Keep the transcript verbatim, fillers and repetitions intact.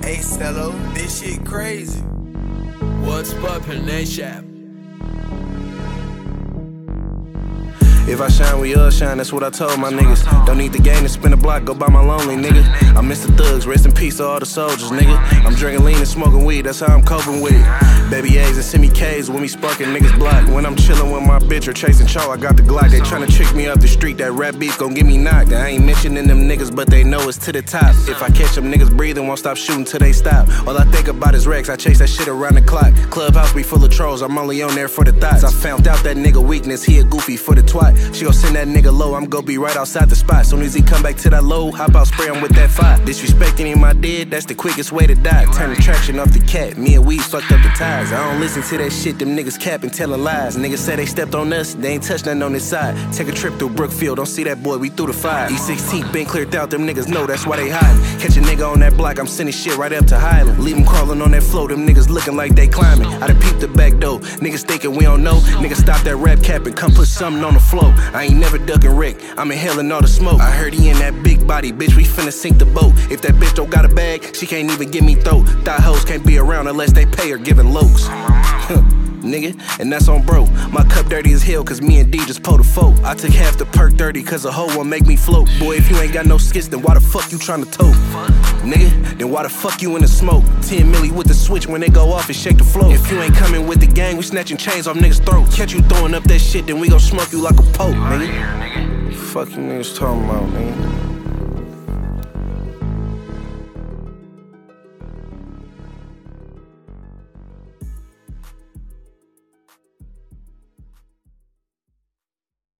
Hey Stello, this shit crazy. What's poppin', A$AP? If I shine, we all shine, that's what I told my niggas. Don't need the game to spin a block, go buy my lonely, nigga. I miss the thugs, rest in peace to all the soldiers, nigga. I'm drinking lean and smoking weed, that's how I'm coping with it. Baby A's and semi K's when we sparking niggas block. When I'm chillin' with my bitch or chasing Cho, I got the Glock. They tryna trick me up the street, that rap beef gon' get me knocked. I ain't mentioning them niggas, but they know it's to the top. If I catch them niggas breathing, won't stop shooting till they stop. All I think about is Rex, I chase that shit around the clock. Clubhouse be full of trolls, I'm only on there for the thoughts. I found out that nigga weakness, he a goofy for the twat. She gon' send that nigga low, I'm gon' be right outside the spot. Soon as he come back to that low, hop out, spray him with that fire. Disrespecting him I did, that's the quickest way to die. Turn the traction off the cat, me and Weed fucked up the ties. I don't listen to that shit, them niggas capping, telling lies. Niggas say they stepped on us, they ain't touched nothing on this side. Take a trip through Brookfield, don't see that boy, we through the fire. E sixteen been cleared out, them niggas know that's why they hiding. Catch a nigga on that block, I'm sending shit right up to Highland. Leave them crawling on that floor, them niggas looking like they climbing. I done peeped the back door, niggas thinking we don't know. Niggas stop that rap cap and come put something on the floor. I ain't never ducking Rick, I'm inhaling all the smoke. I heard he in that big body, bitch, we finna sink the boat. If that bitch don't got a bag, she can't even get me throat. Thought hoes can't be around unless they pay her giving lokes. Nigga, and that's on bro. My cup dirty as hell cause me and D just pulled a foe. I took half the perk dirty cause a hoe won't make me float. Boy, if you ain't got no skits, then why the fuck you tryna tote? Nigga, then why the fuck you in the smoke? ten milli with the switch when they go off and shake the floor. If you ain't coming with the gang, we snatching chains off niggas' throats. Catch you throwing up that shit, then we gon' smoke you like a poke, nigga. Fuck you niggas talking about, nigga.